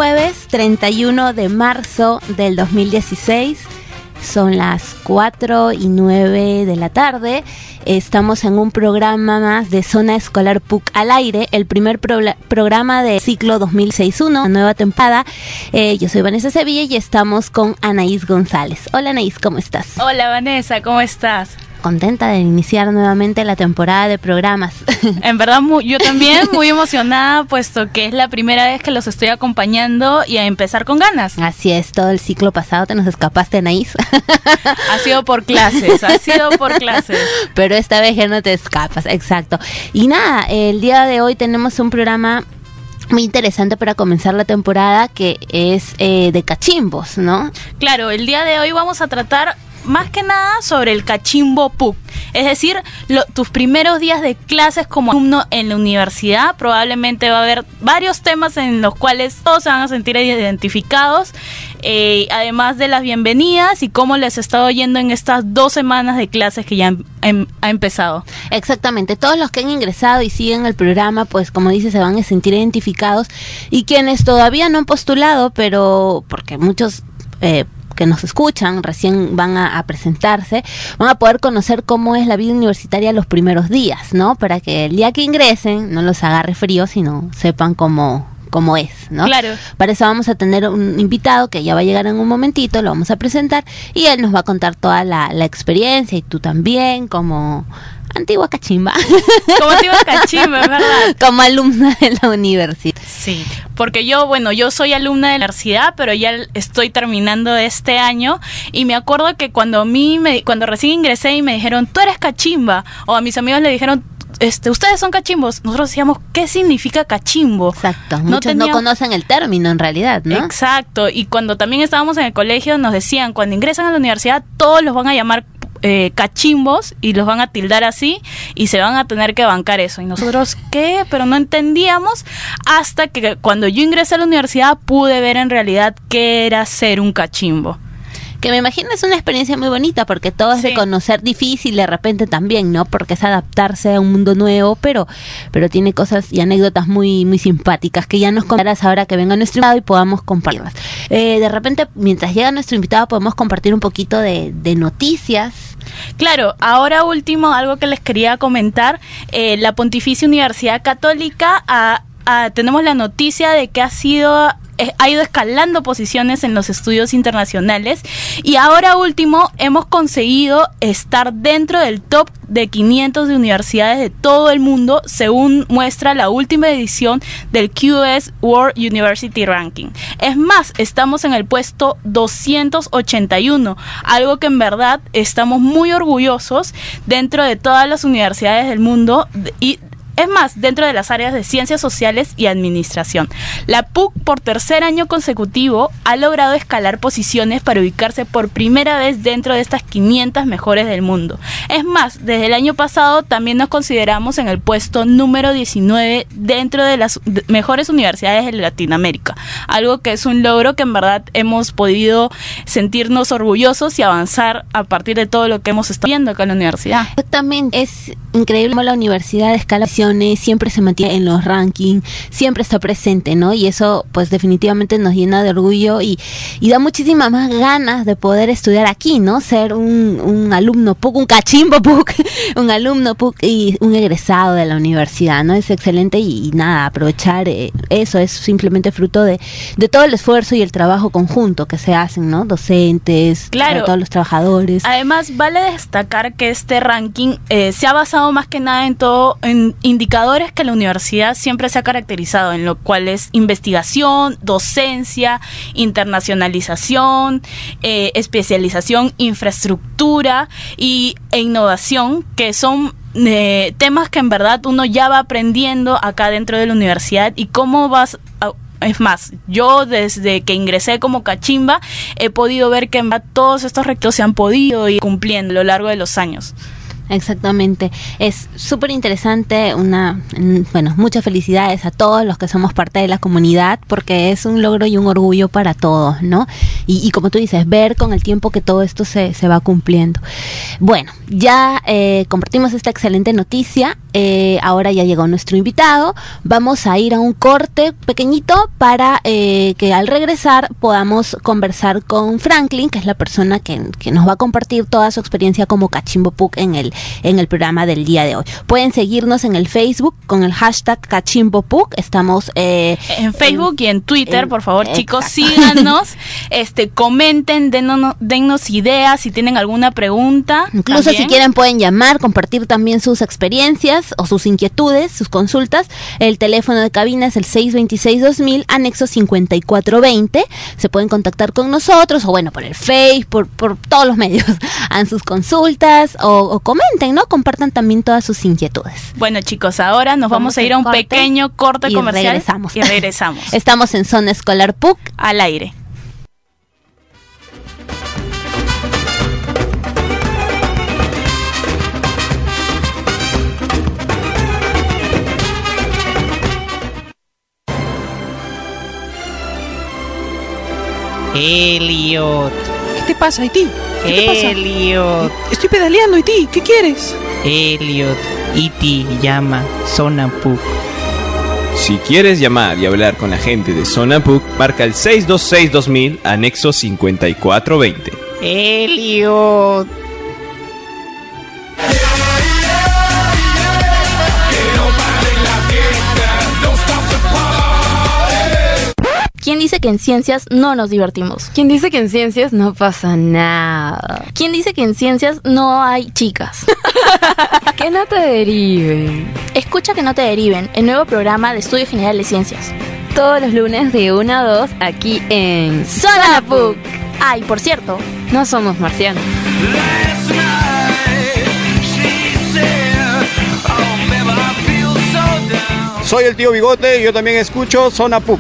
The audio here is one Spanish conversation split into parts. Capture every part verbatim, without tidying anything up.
jueves treinta y uno de marzo del dos mil dieciséis. Son las cuatro y nueve de la tarde. Estamos en un programa más de Zona Escolar P U C al aire, el primer pro- programa del ciclo dos mil veintiséis, una nueva temporada. Eh, yo soy Vanessa Sevilla y estamos con Anaís González. Hola Anaís, ¿cómo estás? Hola Vanessa, ¿cómo estás? Contenta de iniciar nuevamente la temporada de programas. En verdad, muy, yo también muy emocionada, puesto que es la primera vez que los estoy acompañando y a empezar con ganas. Así es, todo el ciclo pasado te nos escapaste, Anaís. Ha sido por clases, ha sido por clases. Pero esta vez ya no te escapas, exacto. Y nada, el día de hoy tenemos un programa muy interesante para comenzar la temporada, que es eh, de cachimbos, ¿no? Claro, el día de hoy vamos a tratar más que nada sobre el cachimbo P U C, es decir, lo, tus primeros días de clases como alumno en la universidad. Probablemente va a haber varios temas en los cuales todos se van a sentir identificados, eh, además de las bienvenidas y cómo les ha estado yendo en estas dos semanas de clases que ya han, han, ha empezado. Exactamente, todos los que han ingresado y siguen el programa, pues como dice, se van a sentir identificados, y quienes todavía no han postulado, pero porque muchos eh, que nos escuchan recién van a, a presentarse, van a poder conocer cómo es la vida universitaria los primeros días, ¿no? Para que el día que ingresen no los agarre frío, sino sepan cómo, cómo es, ¿no? Claro. Para eso vamos a tener un invitado que ya va a llegar en un momentito, lo vamos a presentar y él nos va a contar toda la, la experiencia, y tú también, como antigua cachimba. Como antigua cachimba, es verdad. Como alumna de la universidad. Sí, porque yo, bueno, yo soy alumna de la universidad, pero ya estoy terminando este año, y me acuerdo que cuando a mí, me, cuando recién ingresé y me dijeron, tú eres cachimba, o a mis amigos le dijeron, este, ustedes son cachimbos, nosotros decíamos, ¿qué significa cachimbo? Exacto, no muchos teníamos... no conocen el término en realidad, ¿no? Exacto, y cuando también estábamos en el colegio nos decían, cuando ingresan a la universidad todos los van a llamar Eh, cachimbos y los van a tildar así y se van a tener que bancar eso. Y nosotros, ¿qué? Pero no entendíamos hasta que cuando yo ingresé a la universidad pude ver en realidad qué era ser un cachimbo. Que me imagino es una experiencia muy bonita, porque todo es Sí. de conocer, difícil de repente también, ¿no? Porque es adaptarse a un mundo nuevo, pero pero tiene cosas y anécdotas muy muy simpáticas que ya nos contarás ahora que venga nuestro invitado y podamos compartirlas. Eh, de repente, mientras llega nuestro invitado, podemos compartir un poquito de, de noticias. Claro, ahora último, algo que les quería comentar, eh, la Pontificia Universidad Católica, a, a, tenemos la noticia de que ha sido... ha ido escalando posiciones en los estudios internacionales, y ahora último hemos conseguido estar dentro del top de quinientos de universidades de todo el mundo, según muestra la última edición del Q S World University Ranking. Es más, estamos en el puesto doscientos ochenta y uno, algo que en verdad estamos muy orgullosos dentro de todas las universidades del mundo, y es más, dentro de las áreas de ciencias sociales y administración. La P U C, por tercer año consecutivo, ha logrado escalar posiciones para ubicarse por primera vez dentro de estas quinientas mejores del mundo. Es más, desde el año pasado también nos consideramos en el puesto número diecinueve dentro de las mejores universidades de Latinoamérica. Algo que es un logro que en verdad hemos podido sentirnos orgullosos y avanzar a partir de todo lo que hemos estado viendo acá en la universidad. También es increíble cómo la universidad escala, siempre se mantiene en los rankings, siempre está presente, ¿no? Y eso pues definitivamente nos llena de orgullo y, y da muchísimas más ganas de poder estudiar aquí, ¿no? Ser un, un alumno P U C, un cachimbo P U C, un alumno P U C y un egresado de la universidad, ¿no? Es excelente, y, y nada, aprovechar eh, eso es simplemente fruto de, de todo el esfuerzo y el trabajo conjunto que se hacen, ¿no? Docentes, claro, todos los trabajadores. Además, vale destacar que este ranking eh, se ha basado más que nada en todo, en indicadores que la universidad siempre se ha caracterizado, en lo cual es investigación, docencia, internacionalización, eh, especialización, infraestructura y, e innovación, que son eh, temas que en verdad uno ya va aprendiendo acá dentro de la universidad. Y cómo vas a, es más, yo desde que ingresé como cachimba he podido ver que en verdad todos estos requisitos se han podido ir cumpliendo a lo largo de los años. Exactamente, es súper interesante, una, bueno, muchas felicidades a todos los que somos parte de la comunidad, porque es un logro y un orgullo para todos, ¿no? Y, y como tú dices, ver con el tiempo que todo esto se, se va cumpliendo. Bueno, ya eh, compartimos esta excelente noticia, eh, ahora ya llegó nuestro invitado, vamos a ir a un corte pequeñito para eh, que al regresar podamos conversar con Franklin, que es la persona que, que nos va a compartir toda su experiencia como Cachimbo Puc en el en el programa del día de hoy. Pueden seguirnos en el Facebook con el hashtag Cachimbo Puc. Estamos eh, en Facebook en, y en Twitter, en, por favor, exacto. Chicos, síganos, este, comenten, denos, dennos ideas si tienen alguna pregunta. Incluso también, si quieren pueden llamar, compartir también sus experiencias o sus inquietudes, sus consultas. El teléfono de cabina es el seis dos seis dos mil, anexo cincuenta y cuatro veinte. Se pueden contactar con nosotros o bueno, por el Facebook, por, por todos los medios. Hagan sus consultas o, o comenten, ¿no? Compartan también todas sus inquietudes. Bueno, chicos, ahora nos vamos, vamos a ir a un pequeño corte y comercial regresamos. y regresamos. Estamos en Zona Escolar Puc al aire. Elliot. ¿Qué te pasa, Haití? ¿Qué te pasa? Elliot. Estoy pedaleando, Haití. ¿Qué quieres? Elliot. E T llama Zona Puc. Si quieres llamar y hablar con la gente de Zona Puc, marca el seis dos seis dos mil, anexo cincuenta y cuatro veinte. Elliot. ¿Quién dice que en ciencias no nos divertimos? ¿Quién dice que en ciencias no pasa nada? ¿Quién dice que en ciencias no hay chicas? Que no te deriven. Escucha Que no te deriven, el nuevo programa de Estudio General de Ciencias. Todos los lunes de una a dos aquí en Zona Puc. Ah, y por cierto, no somos marcianos. Soy el tío Bigote y yo también escucho Zona Puc.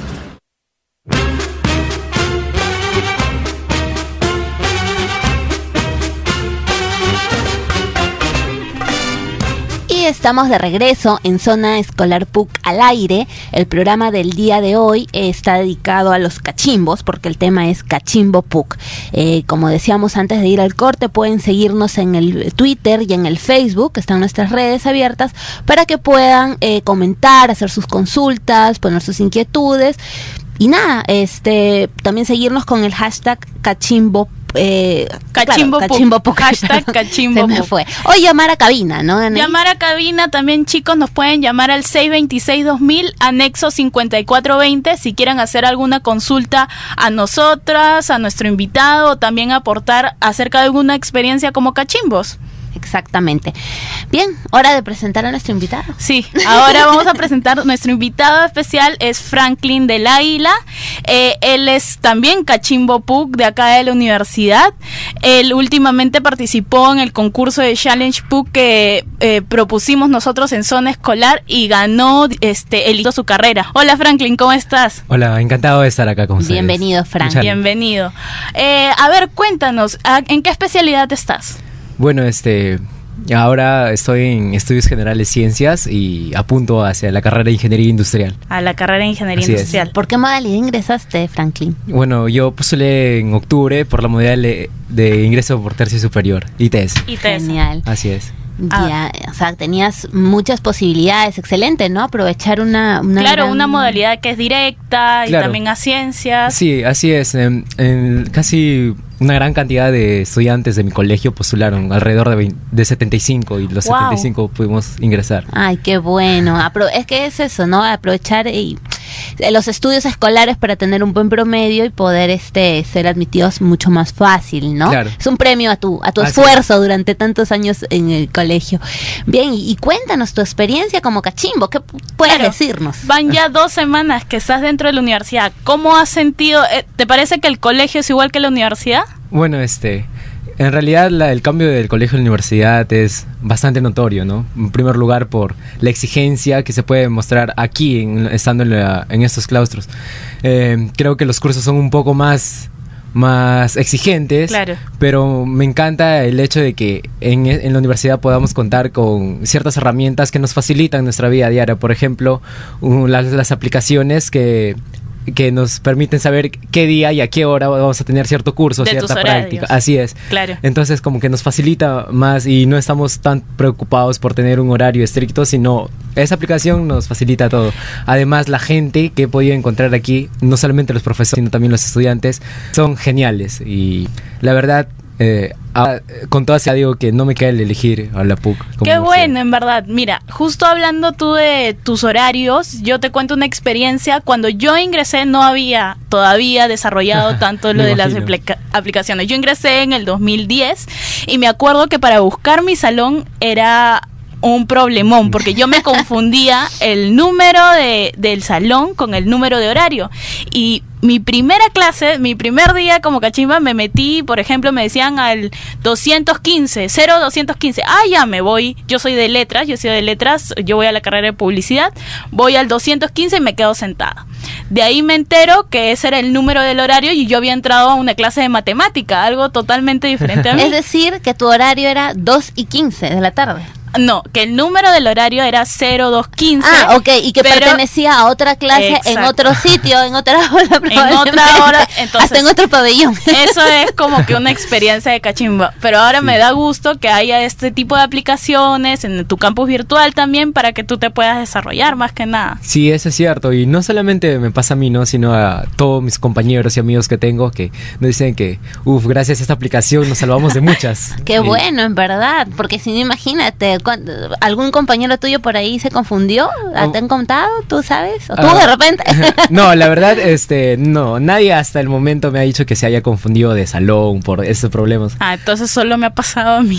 Estamos de regreso en Zona Escolar Puc al aire. El programa del día de hoy está dedicado a los cachimbos porque el tema es Cachimbo Puc. Eh, como decíamos antes de ir al corte, pueden seguirnos en el Twitter y en el Facebook, están nuestras redes abiertas para que puedan eh, comentar, hacer sus consultas, poner sus inquietudes y nada, este también seguirnos con el hashtag Cachimbo Puc. Eh, Cachimbo claro, Cachimbo Puc. Hashtag Cachimbo Se me Puc. fue. O llamar a cabina, ¿no? Anaí? Llamar a cabina también, chicos, nos pueden llamar al seis dos seis dos mil, anexo cincuenta y cuatro veinte, si quieren hacer alguna consulta a nosotras, a nuestro invitado, o también aportar acerca de alguna experiencia como cachimbos. Exactamente. Bien, hora de presentar a nuestro invitado. Sí, ahora vamos a presentar nuestro invitado especial, es Franklin del Águila. Eh, él es también Cachimbo Puc de acá de la universidad. Él últimamente participó en el concurso de Challenge Puc que eh, propusimos nosotros en Zona Escolar y ganó este el su carrera. Hola Franklin, ¿cómo estás? Hola, encantado de estar acá con ustedes. Bienvenido, Franklin. Bienvenido. Eh, a ver, cuéntanos, ¿en qué especialidad estás? Bueno, este, ahora estoy en Estudios Generales Ciencias y apunto hacia la carrera de Ingeniería Industrial. A la carrera de Ingeniería Así Industrial. es. ¿Por qué modalidad ingresaste, Franklin? Bueno, yo postulé en octubre por la modalidad de, de ingreso por tercio superior, I T S. I T S. Genial. Así es. Ya, ah. O sea, tenías muchas posibilidades, excelente, ¿no? Aprovechar una... una claro, gran... una modalidad que es directa y claro. también a ciencias. Sí, así es. En, en casi una gran cantidad de estudiantes de mi colegio postularon, alrededor de, veinte, de setenta y cinco, y los wow. setenta y cinco pudimos ingresar. Ay, qué bueno. Apro- es que es eso, ¿no? Aprovechar y los estudios escolares para tener un buen promedio y poder este ser admitidos mucho más fácil, ¿no? Claro. Es un premio a tu a tu Así esfuerzo es. durante tantos años en el colegio. Bien, y, y cuéntanos tu experiencia como cachimbo, ¿qué puedes Claro. decirnos? Van ya dos semanas que estás dentro de la universidad. ¿Cómo has sentido? Eh, ¿Te parece que el colegio es igual que la universidad? Bueno, este, en realidad la, el cambio del colegio a la universidad es bastante notorio, ¿no? En primer lugar por la exigencia que se puede mostrar aquí, en, estando en, la, en estos claustros. Eh, creo que los cursos son un poco más, más exigentes, claro. Pero me encanta el hecho de que en, en la universidad podamos contar con ciertas herramientas que nos facilitan nuestra vida diaria. Por ejemplo, un, las, las aplicaciones que... que nos permiten saber qué día y a qué hora vamos a tener cierto curso, de cierta tus práctica. horarios. Así es. Claro. Entonces como que nos facilita más y no estamos tan preocupados por tener un horario estricto, sino esa aplicación nos facilita todo. Además, la gente que he podido encontrar aquí, no solamente los profesores, sino también los estudiantes, son geniales. Y la verdad... Eh, a, con toda esa digo que no me queda el elegir a la P U C. Qué bueno, en verdad. Mira, justo hablando tú de tus horarios, yo te cuento una experiencia. Cuando yo ingresé no había todavía desarrollado tanto lo de las aplica- aplicaciones. Yo ingresé en el dos mil diez y me acuerdo que para buscar mi salón era un problemón, porque yo me confundía el número de, del salón con el número de horario. Y mi primera clase, mi primer día como cachimba, me metí, por ejemplo, me decían al doscientos quince, cero doscientos quince. Ah, ya me voy. Yo soy de letras, yo soy de letras, yo voy a la carrera de publicidad. Voy al doscientos quince y me quedo sentada. De ahí me entero que ese era el número del horario y yo había entrado a una clase de matemática, algo totalmente diferente a mí. Es decir, que tu horario era dos y quince de la tarde. No, que el número del horario era cero dos quince. Ah, ok, y que pertenecía a otra clase. Exacto. En otro sitio, en otra hora. En otra hora, entonces, hasta en otro pabellón. Eso es como que una experiencia de cachimba. Pero ahora sí. Me da gusto que haya este tipo de aplicaciones en tu campus virtual también para que tú te puedas desarrollar más que nada. Sí, eso es cierto. Y no solamente me pasa a mí, ¿no? Sino a todos mis compañeros y amigos que tengo que nos dicen que, uff, gracias a esta aplicación nos salvamos de muchas. Qué y, bueno, en verdad. Porque si no, imagínate... ¿Algún compañero tuyo por ahí se confundió? ¿Te han contado? ¿Tú sabes? ¿O tú uh, de repente? No, la verdad, este, no. Nadie hasta el momento me ha dicho que se haya confundido de salón por esos problemas. Ah, entonces solo me ha pasado a mí.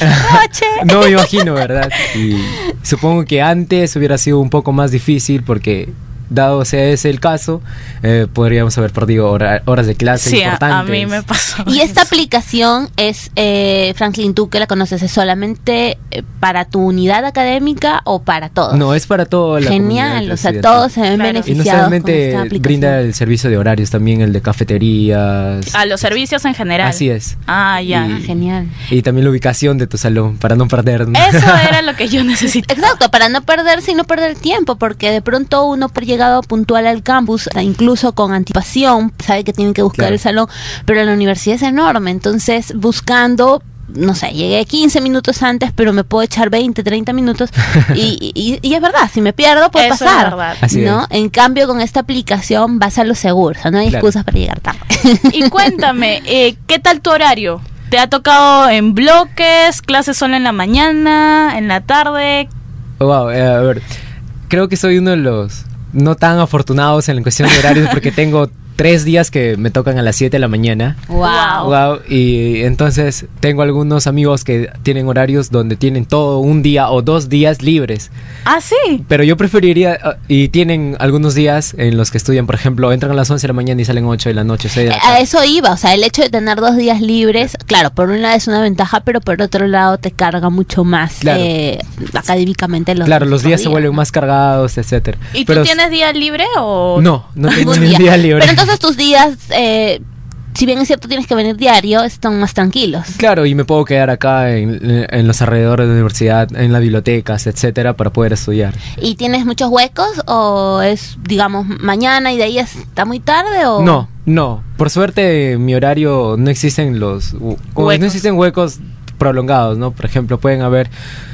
No me imagino, ¿verdad? Y supongo que antes hubiera sido un poco más difícil porque... dado sea ese el caso, eh, podríamos haber perdido hora, horas de clase sí, importantes. A, a mí me pasó. Y eso. Esta aplicación es, eh, Franklin, tú que la conoces, ¿es solamente eh, para tu unidad académica o para todos? No, es para toda la Genial, o sea, todos se ven claro. beneficiados. Y no solamente brinda el servicio de horarios, también el de cafeterías. A los servicios en general. Así es. Ah, ya. Y, ah, genial. Y también la ubicación de tu salón, para no perder. Eso era lo que yo necesitaba. Exacto, para no perderse y no perder el tiempo, porque de pronto uno por llegado puntual al campus, incluso con anticipación, sabe que tienen que buscar claro. el salón, pero la universidad es enorme, entonces buscando, no sé, llegué quince minutos antes, pero me puedo echar veinte, treinta minutos y, y, y es verdad, si me pierdo puede Eso pasar, es verdad. ¿no? Es. En cambio con esta aplicación vas a lo seguro, o sea, no hay claro. excusas para llegar tarde. Y cuéntame, eh, ¿qué tal tu horario? ¿Te ha tocado en bloques, clases solo en la mañana, en la tarde? Wow, eh, a ver, creo que soy uno de los no tan afortunados en la cuestión de horarios porque tengo tres días que me tocan a las siete de la mañana. Wow. Wow. Y entonces tengo algunos amigos que tienen horarios donde tienen todo un día o dos días libres. Ah, sí. Pero yo preferiría, uh, y tienen algunos días en los que estudian, por ejemplo, entran a las once de la mañana y salen ocho de la noche. seis de la a eso iba, o sea, el hecho de tener dos días libres, claro, por un lado es una ventaja, pero por otro lado te carga mucho más claro. eh, académicamente los Claro, los días, días se vuelven ¿no? más cargados, etcétera. ¿Y pero tú tienes día libre o...? No, no tengo ni un día libre. Pero entonces tus días, eh, si bien es cierto tienes que venir diario, están más tranquilos. Claro, y me puedo quedar acá en, en los alrededores de la universidad, en las bibliotecas, etcétera, para poder estudiar. ¿Y tienes muchos huecos o es, digamos, mañana y de ahí está muy tarde o...? No, no. Por suerte en mi horario no existen los... Huecos. No existen huecos prolongados, ¿no? Por ejemplo, pueden haber...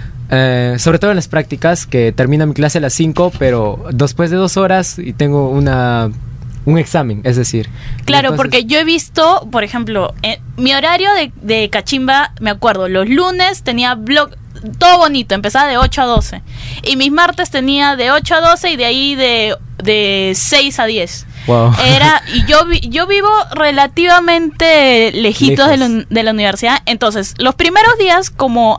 Eh, sobre todo en las prácticas, que termina mi clase a las cinco, pero después de dos horas y tengo una... un examen, es decir. Claro, entonces... porque yo he visto, por ejemplo, eh, mi horario de, de cachimba, me acuerdo, los lunes tenía blog, todo bonito, empezaba de ocho a doce. Y mis martes tenía de ocho a doce y de ahí de, de seis a diez. Wow. Era, y yo, vi, yo vivo relativamente lejitos de la, de la universidad. Entonces, los primeros días, como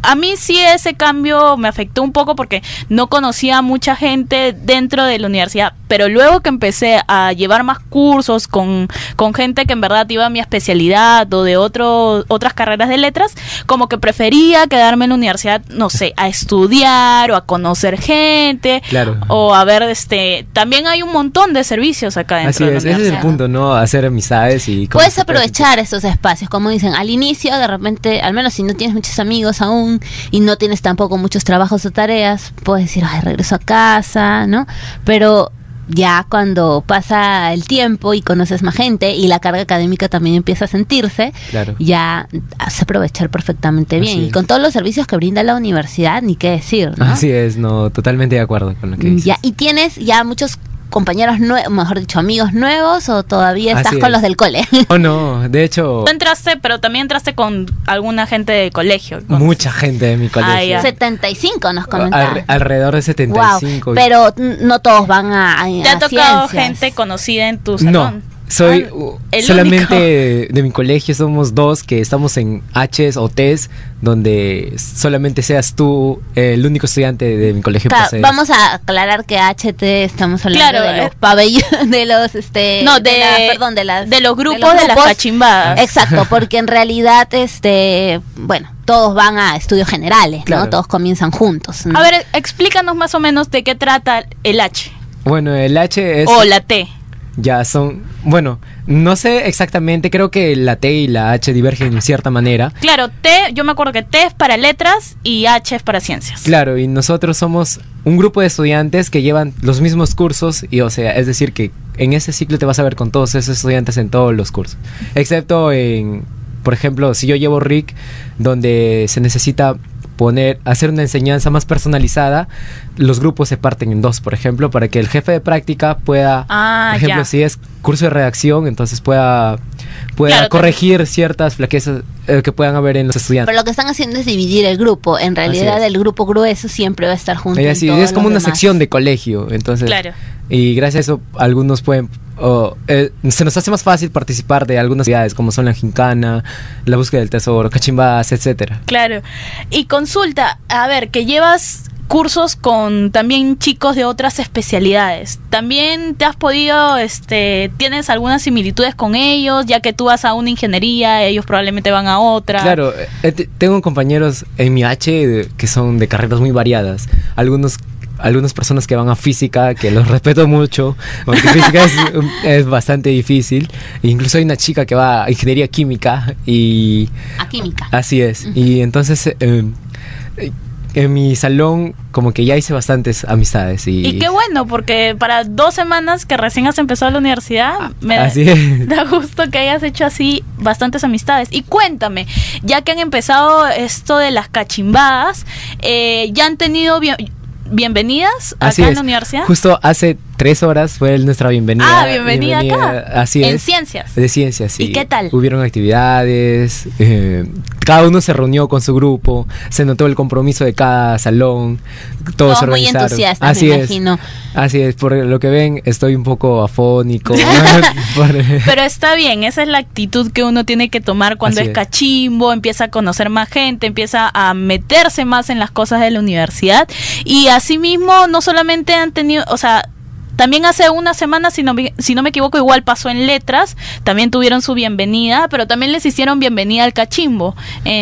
a mí sí ese cambio me afectó un poco porque no conocía a mucha gente dentro de la universidad, pero luego que empecé a llevar más cursos con, con gente que en verdad iba a mi especialidad o de otro, otras carreras de letras, como que prefería quedarme en la universidad, no sé, a estudiar o a conocer gente, claro, o a ver, este, también hay un montón de servicios acá dentro así de la es, universidad. ese es el punto, ¿no? Hacer amistades y... Puedes aprovechar estos espacios, como dicen, al inicio, de repente, al menos si no tienes muchos amigos aún y no tienes tampoco muchos trabajos o tareas, puedes decir, ay, regreso a casa, ¿no? Pero ya cuando pasa el tiempo y conoces más gente y la carga académica también empieza a sentirse, claro, ya hace aprovechar perfectamente bien. Así y es. con todos los servicios que brinda la universidad, ni qué decir, ¿no? Así es, no, totalmente de acuerdo con lo que dices. Ya, y tienes ya muchos compañeros nuevos, mejor dicho, amigos nuevos, o todavía estás Así con es. los del cole. Oh, no, de hecho, Tú entraste, pero también entraste con alguna gente de colegio. con- mucha gente de mi colegio. Ah, ya. setenta y cinco nos Al- comentaron. alrededor de setenta y cinco. Wow, pero n- no todos van a, a ¿Te ha a tocado ciencias. gente conocida en tu No, salón? soy Ah, uh, el solamente único. de mi colegio somos dos que estamos en H's o T's, donde solamente seas tú eh, el único estudiante de mi colegio. Claro, pues, vamos a aclarar que H T estamos hablando Claro, de los eh. pabellones, de los este No, de, las- perdón, de las de los grupos de, las cachimbadas. Exacto, porque en realidad este, bueno, todos van a estudios generales, Claro. ¿no? Todos comienzan juntos, ¿no? A ver, explícanos más o menos de qué trata el H Bueno, el H es... o la T. Ya son... Bueno, no sé exactamente, creo que la T y la H divergen en cierta manera. Claro, T, yo me acuerdo que T es para letras y H es para ciencias. Claro, y nosotros somos un grupo de estudiantes que llevan los mismos cursos y, o sea, es decir que en ese ciclo te vas a ver con todos esos estudiantes en todos los cursos, excepto en, por ejemplo, si yo llevo R I C, donde se necesita poner, hacer una enseñanza más personalizada, los grupos se parten en dos, por ejemplo, para que el jefe de práctica pueda, Ah, por ejemplo, ya. si es curso de redacción, entonces pueda, pueda Claro, corregir ciertas flaquezas eh, que puedan haber en los estudiantes. Pero lo que están haciendo es dividir el grupo. En realidad es. el grupo grueso siempre va a estar junto. Y en así, todos es como los una demás. sección de colegio, entonces, Claro. y gracias a eso algunos pueden, o, eh, se nos hace más fácil participar de algunas actividades como son la gincana, la búsqueda del tesoro, cachimbadas, etcétera. Claro. Y consulta, a ver, que llevas cursos con también chicos de otras especialidades. ¿También te has podido, este, tienes algunas similitudes con ellos, ya que tú vas a una ingeniería, ellos probablemente van a otra? Claro, eh, te- tengo compañeros en mi H de- que son de carreras muy variadas. Algunos algunas personas que van a física, que los respeto mucho, porque física es, es bastante difícil. Incluso hay una chica que va a ingeniería química y... A química. Así es. Y entonces, eh, eh, en mi salón como que ya hice bastantes amistades. Y, Y qué bueno, porque para dos semanas que recién has empezado la universidad, me así es. da gusto que hayas hecho así bastantes amistades. Y cuéntame, ya que han empezado esto de las cachimbadas, eh, ¿ya han tenido bien- bienvenidas Así acá en es. la universidad? Justo hace tres horas fue nuestra bienvenida. Ah, bienvenida acá. Así En es. ciencias. De ciencias, sí. ¿Y qué tal? Hubieron actividades, eh, cada uno se reunió con su grupo, se notó el compromiso de cada salón, todos, Todos se muy organizaron. entusiastas, Así me es. imagino. Así es, por lo que ven, estoy un poco afónico. Por- Pero está bien, esa es la actitud que uno tiene que tomar cuando Así es es. cachimbo, empieza a conocer más gente, empieza a meterse más en las cosas de la universidad. Y asimismo, no solamente han tenido, o sea, también hace una semana, si no, me- si no me equivoco, igual pasó en letras, también tuvieron su bienvenida, pero también les hicieron bienvenida al cachimbo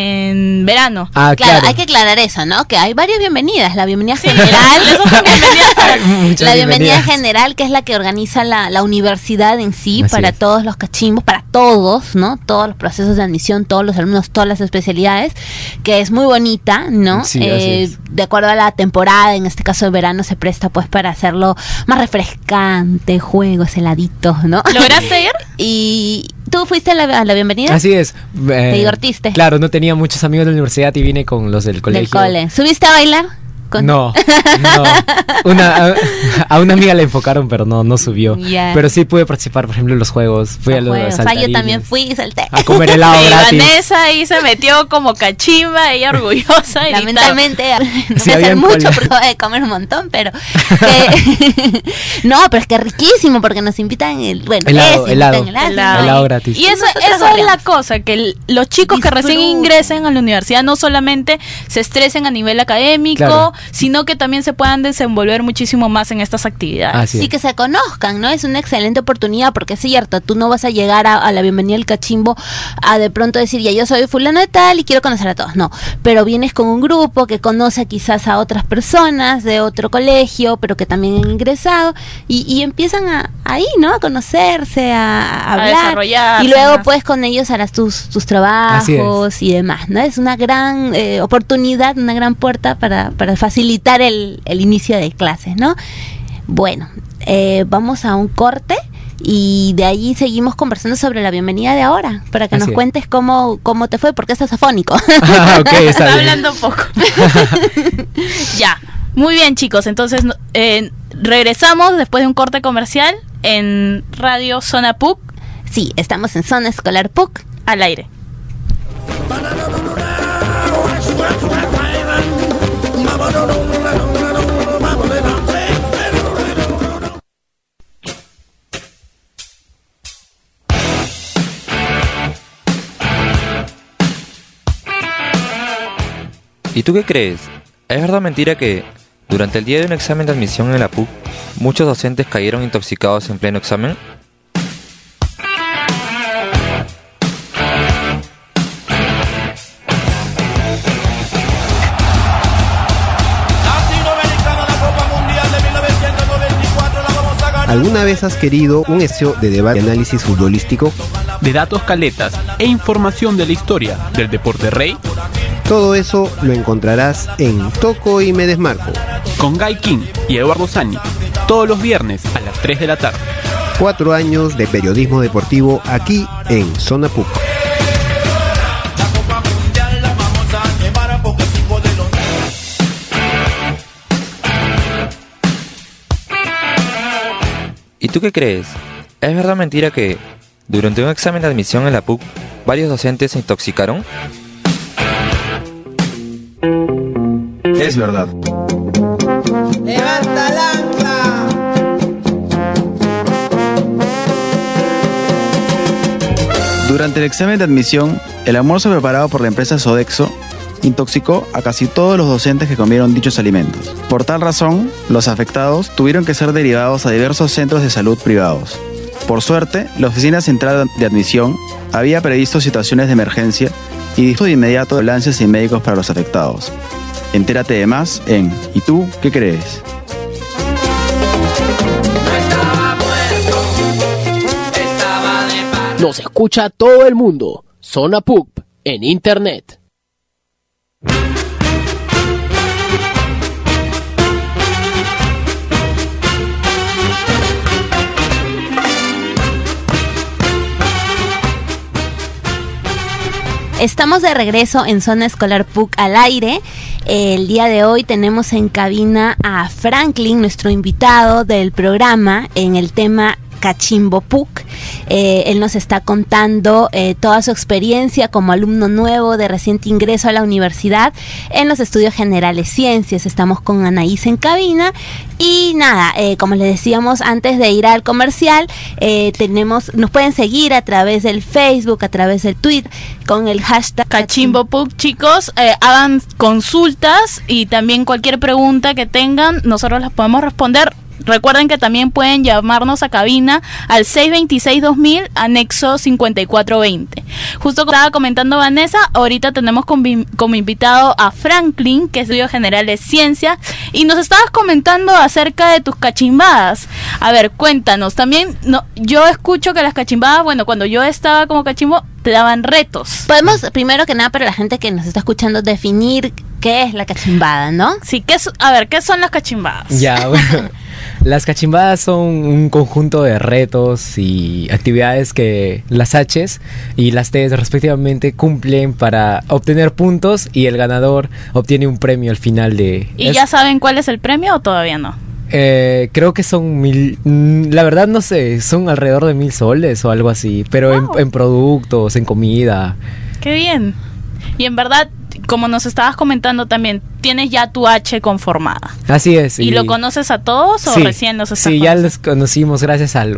en verano. Ah, Claro, claro. hay que aclarar eso, ¿no? Que hay varias bienvenidas. La bienvenida Sí, general. les hacen bienvenidas para- Muchas La bienvenida bienvenidas. general, que es la que organiza la, la universidad en sí, Así para es. todos los cachimbos, para todos, ¿no? Todos los procesos de admisión, todos los alumnos, todas las especialidades, que es muy bonita, ¿no? Sí, así Eh, es. de acuerdo a la temporada, en este caso de verano, se presta pues para hacerlo más refrescante, juegos, heladitos, ¿no? ¿Lograste ir? Y tú fuiste a la, a la bienvenida Así es. Eh, divertiste? Claro, no tenía muchos amigos de la universidad y vine con los del colegio. del cole. ¿Subiste a bailar? Con... No, no. Una, a, a una amiga la enfocaron, pero no, no subió. Yeah. Pero sí pude participar, por ejemplo, en los juegos. Fui Los a los juegos. saltarines. Ah, yo también fui y salté. A comer helado Y gratis. Vanessa ahí se metió como cachimba, ella orgullosa. y Lamentablemente no Sí, voy a hacer habían mucho cola. porque voy a comer un montón, pero que- no, pero es que riquísimo porque nos invitan el bueno, Helado, ese, helado. invitan helado, Helado. ¿no? Helado gratis. Y eso, Nosotros eso es la barriamos. cosa, que el- los chicos que recién Disfruten. ingresen a la universidad no solamente se estresen a nivel académico, Claro. sino que también se puedan desenvolver muchísimo más en estas actividades. Así Y es. que se conozcan, ¿no? Es una excelente oportunidad porque es cierto, tú no vas a llegar a, a la bienvenida al cachimbo a de pronto decir, ya yo soy fulano de tal y quiero conocer a todos. No, pero vienes con un grupo que conoce quizás a otras personas de otro colegio, pero que también han ingresado y, y empiezan a, ahí, ¿no? A conocerse, a, a hablar. desarrollarse Y luego más. pues con ellos harás tus, tus Así trabajos y demás, ¿no? Es una gran eh, oportunidad, una gran puerta para, para facilitar el, el inicio de clases, ¿no? Bueno, eh, vamos a un corte y de ahí seguimos conversando sobre la bienvenida de ahora, para que Así nos es. cuentes cómo, cómo te fue, porque estás afónico. Ah, ok, está Está bien. hablando poco. Ya, muy bien chicos, entonces no- eh, regresamos después de un corte comercial en Radio Zona P U C Sí, estamos en Zona Escolar P U C. al aire. ¿Y tú qué crees? ¿Es verdad o mentira que, durante el día de un examen de admisión en la P U C, muchos docentes cayeron intoxicados en pleno examen? ¿Alguna vez has querido un espacio de debate y análisis futbolístico? De datos caletas e información de la historia del deporte rey. Todo eso lo encontrarás en Toco y Me Desmarco. Con Guy King y Eduardo Sani. Todos los viernes a las tres de la tarde. Cuatro años de periodismo deportivo aquí en Zona P U C. ¿Y tú qué crees? ¿Es verdad o mentira que, durante un examen de admisión en la P U C, varios docentes se intoxicaron? Es verdad. ¡Levanta el ancla! Durante el examen de admisión, el almuerzo preparado por la empresa Sodexo intoxicó a casi todos los docentes que comieron dichos alimentos. Por tal razón, los afectados tuvieron que ser derivados a diversos centros de salud privados. Por suerte, la Oficina Central de Admisión había previsto situaciones de emergencia y dispuso de inmediato de ambulancias y médicos para los afectados. Entérate de más en ¿Y tú qué crees? Nos escucha todo el mundo. Zona P U C en internet. Estamos de regreso en Zona Escolar P U C al aire. El día de hoy tenemos en cabina a Franklin, nuestro invitado del programa, en el tema Cachimbo P U C. Eh, él nos está contando eh, toda su experiencia como alumno nuevo de reciente ingreso a la universidad en los estudios generales ciencias. Estamos con Anaís en cabina y nada, eh, como les decíamos antes de ir al comercial, eh, tenemos, nos pueden seguir a través del Facebook, a través del Twitter con el hashtag Cachimbo P U C, chicos, eh, hagan consultas y también cualquier pregunta que tengan, nosotros las podemos responder. Recuerden que también pueden llamarnos a cabina al seis dos seis dos mil, anexo cincuenta y cuatro veinte. Justo como estaba comentando Vanessa, ahorita tenemos como, como invitado a Franklin, que es estudio general de ciencia, y nos estabas comentando acerca de tus cachimbadas. A ver, cuéntanos, también no, yo escucho que las cachimbadas, bueno, cuando yo estaba como cachimbo, te daban retos. Podemos, primero que nada, para la gente que nos está escuchando, definir qué es la cachimbada, ¿no? Sí, ¿qué es, a ver, ¿qué son las cachimbadas? Ya, bueno. Las cachimbadas son un conjunto de retos y actividades que las H's y las T's respectivamente cumplen para obtener puntos y el ganador obtiene un premio al final de... ¿Y es, ya saben cuál es el premio o todavía no? Eh, creo que son mil, la verdad no sé, son alrededor de mil soles o algo así, pero wow. en, en productos, en comida. Qué bien. Y en verdad, como nos estabas comentando también, tienes ya tu H conformada. Así es. ¿Y, ¿Y lo conoces a todos o sí, recién los estás Sí, ya los conocimos gracias a,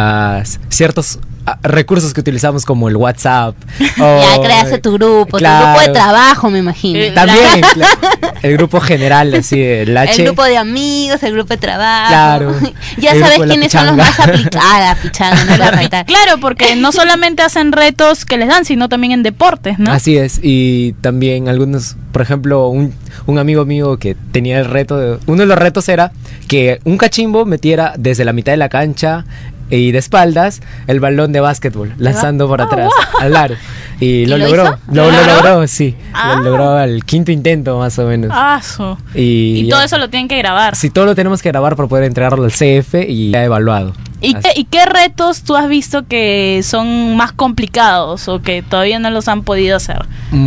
a ciertos a, recursos que utilizamos como el WhatsApp. O, ya creaste tu grupo, claro, tu grupo de trabajo, me imagino. Eh, También, claro, el grupo general, así, el H. El grupo de amigos, el grupo de trabajo. Claro. Ya sabes quiénes son los más aplicados, pichanga, no la pichanga. Claro, porque no solamente hacen retos que les dan, sino también en deportes, ¿no? Así es, y también algunos, por ejemplo, un, un amigo mío que tenía el reto, de, uno de los retos era que un cachimbo metiera desde la mitad de la cancha y de espaldas el balón de básquetbol, lanzando por atrás, oh, wow. al aro. Y, ¿Y lo, lo logró, lo, lo logró, sí. Ah. Lo logró al quinto intento, más o menos. Ah, so. Y, y todo eso lo tienen que grabar. Sí, todo lo tenemos que grabar para poder entregarlo al C F y ya evaluado. ¿Y qué, ¿Y qué retos tú has visto que son más complicados o que todavía no los han podido hacer?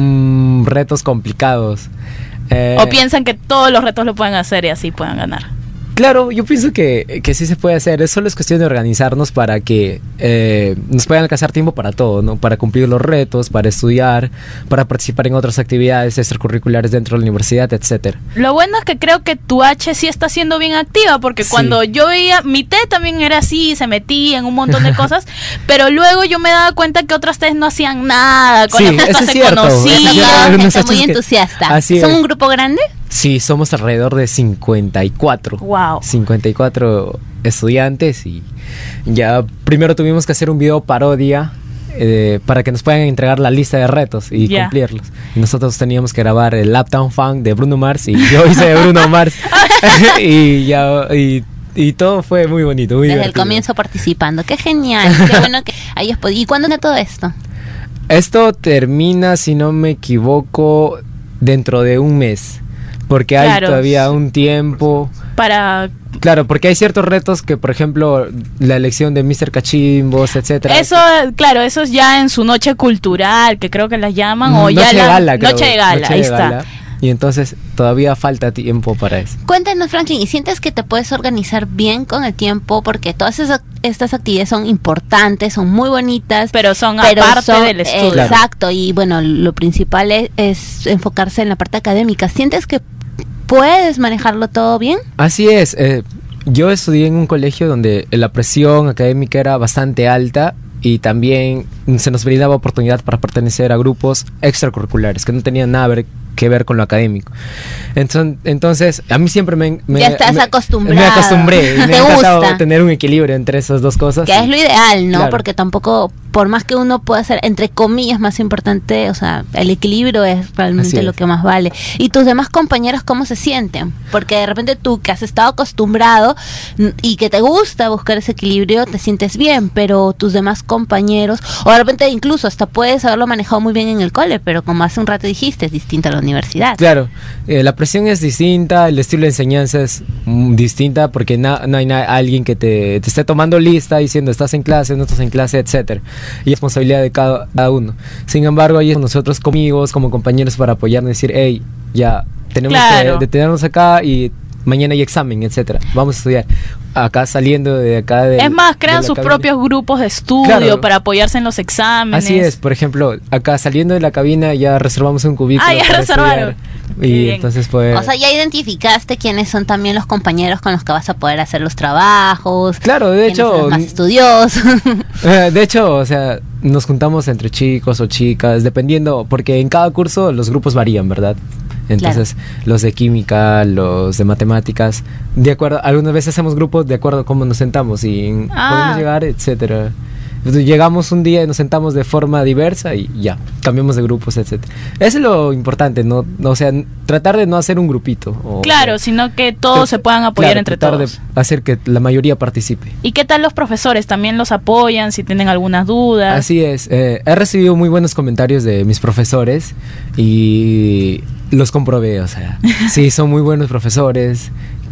Mm, retos complicados. Eh, ¿O piensan que todos los retos lo pueden hacer y así puedan ganar? Claro, yo pienso que, que sí se puede hacer. Solo es cuestión de organizarnos para que eh, nos puedan alcanzar tiempo para todo, ¿no? Para cumplir los retos, para estudiar, para participar en otras actividades extracurriculares dentro de la universidad, etcétera. Lo bueno es que creo que tu H sí está siendo bien activa, porque sí. cuando yo veía, mi T también era así, se metía en un montón de cosas, pero luego yo me daba cuenta que otras T's no hacían nada, con sí, las que se cierto, conocían. Gente muy entusiasta. ¿Son es. un grupo grande? Sí, somos alrededor de cincuenta y cuatro. Wow. cincuenta y cuatro estudiantes y ya primero tuvimos que hacer un video parodia eh, para que nos puedan entregar la lista de retos y yeah. cumplirlos. Y nosotros teníamos que grabar el Uptown Funk de Bruno Mars y yo hice de Bruno Mars y ya y Y todo fue muy bonito, muy Desde divertido. el comienzo participando. Qué genial, qué bueno que hayas podido. ¿Y cuándo viene todo esto? Esto termina, si no me equivoco, dentro de un mes. Porque hay claro. todavía un tiempo para... Claro, porque hay ciertos retos que, por ejemplo, la elección de míster Cachimbos, etcétera. Eso, claro, eso es ya en su noche cultural, que creo que la llaman, o noche ya la gala, creo, noche de gala, noche ahí de está. Gala. Y entonces todavía falta tiempo para eso. Cuéntanos, Franklin, ¿y sientes que te puedes organizar bien con el tiempo? Porque todas esas, estas actividades son importantes, son muy bonitas. Pero son pero aparte son, del estudio. Exacto, claro. Y bueno, lo principal es, es enfocarse en la parte académica. ¿Sientes que puedes manejarlo todo bien? Así es. Eh, yo estudié en un colegio donde la presión académica era bastante alta. Y también se nos brindaba oportunidad para pertenecer a grupos extracurriculares que no tenían nada ver, que ver con lo académico. Entonces, entonces a mí siempre me... me ya estás me, acostumbrado. Me acostumbré. Me ¿Te ha gusta? encantado tener un equilibrio entre esas dos cosas. Que y, es lo ideal, ¿no? claro. Porque tampoco, por más que uno pueda hacer, entre comillas, más importante, o sea, el equilibrio es realmente es. lo que más vale. ¿Y tus demás compañeros cómo se sienten? Porque de repente tú, que has estado acostumbrado y que te gusta buscar ese equilibrio, te sientes bien, pero tus demás compañeros, o de repente incluso hasta puedes haberlo manejado muy bien en el cole, pero como hace un rato dijiste, es distinto a la universidad. Claro, eh, la presión es distinta, el estilo de enseñanza es mm, distinta, porque na, no hay na, alguien que te, te esté tomando lista diciendo estás en clase, no estás en clase, etcétera. Y es responsabilidad de cada, cada uno. Sin embargo, ahí nosotros como amigos, como compañeros, para apoyarnos y decir, hey, ya tenemos claro. que detenernos acá y mañana hay examen, etcétera. Vamos a estudiar. Acá saliendo de acá de... Es más, crean sus cabina. propios grupos de estudio claro. para apoyarse en los exámenes. Así es, por ejemplo, acá saliendo de la cabina ya reservamos un cubículo. Ah, ya para reservaron. Estudiar. Y bien. Entonces fue... O sea, ya identificaste quiénes son también los compañeros con los que vas a poder hacer los trabajos. Claro, de hecho... Son los más estudiosos. De hecho, o sea, nos juntamos entre chicos o chicas, dependiendo, porque en cada curso los grupos varían, ¿verdad? Entonces, claro. los de química, los de matemáticas, de acuerdo, algunas veces hacemos grupos de acuerdo a cómo nos sentamos y ah. podemos llegar, etcétera. Entonces, llegamos un día y nos sentamos de forma diversa y ya, cambiamos de grupos, etcétera. Eso es lo importante, no, no o sea, tratar de no hacer un grupito. O, claro, o sea, sino que todos se puedan apoyar claro, entre tratar todos. De hacer que la mayoría participe. ¿Y qué tal los profesores? ¿También los apoyan si tienen algunas dudas? Así es, eh, he recibido muy buenos comentarios de mis profesores y los comprobé, o sea, sí, son muy buenos profesores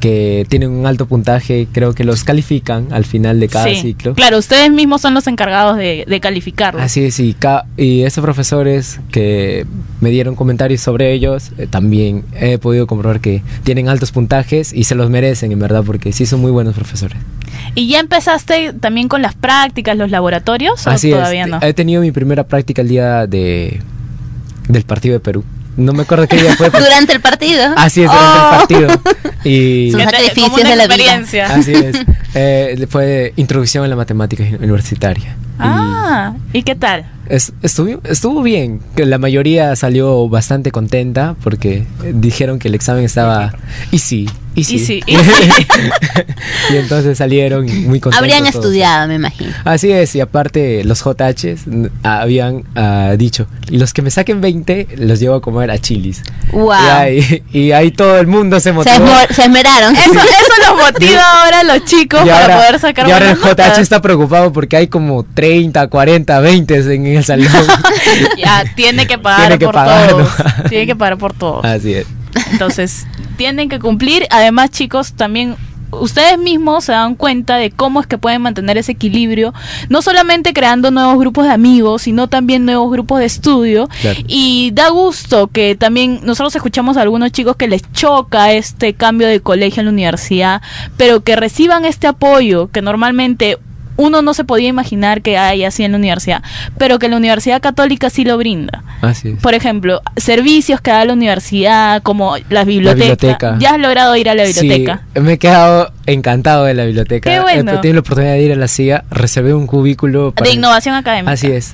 que tienen un alto puntaje, creo que los califican al final de cada sí. ciclo. Claro, ustedes mismos son los encargados de, de calificarlos. Así es, y, ca- y esos profesores que me dieron comentarios sobre ellos, eh, también he podido comprobar que tienen altos puntajes y se los merecen, en verdad, porque sí son muy buenos profesores. ¿Y ya empezaste también con las prácticas, los laboratorios, o Así todavía es, no? he tenido mi primera práctica el día de del partido de Perú. No me acuerdo qué día fue. Pero... ¿Durante el partido? Así es, durante oh. el partido. Y... Sus sacrificios de la vida. Así es. Eh, fue introducción a la matemática universitaria. Ah, ¿y, ¿y qué tal? Es, estuvo, estuvo bien, que la mayoría salió bastante contenta porque dijeron que el examen estaba easy, easy. Easy, easy. Y entonces salieron muy contentos. Habrían todos. estudiado, me imagino. Así es, y aparte los J Hs habían uh, dicho, y los que me saquen veinte los llevo a comer a Chili's. Wow. Y ahí, y ahí todo el mundo se motivó. Se, esmor- se esmeraron. Eso, eso los motiva ahora a los chicos y para ahora, poder sacar y ahora el buenas J H notas. está preocupado porque hay como treinta, cuarenta, veinte en el salón. Ya, tiene que pagar Tiene que por pagar, todos. ¿no? Tiene que pagar por todos. Así es. Entonces, tienen que cumplir. Además, chicos, también ustedes mismos se dan cuenta de cómo es que pueden mantener ese equilibrio, no solamente creando nuevos grupos de amigos, sino también nuevos grupos de estudio. Claro. Y da gusto que también nosotros escuchamos a algunos chicos que les choca este cambio de colegio en la universidad, pero que reciban este apoyo que normalmente uno no se podía imaginar que hay así en la universidad, pero que la Universidad Católica sí lo brinda. Así es. Por ejemplo, servicios que da la universidad, como la biblioteca. La biblioteca. ¿Ya has logrado ir a la biblioteca? Sí, me he quedado encantado de la biblioteca. Qué bueno. He tenido la oportunidad de ir a la C I A, reservé un cubículo para... De innovación académica. Así es.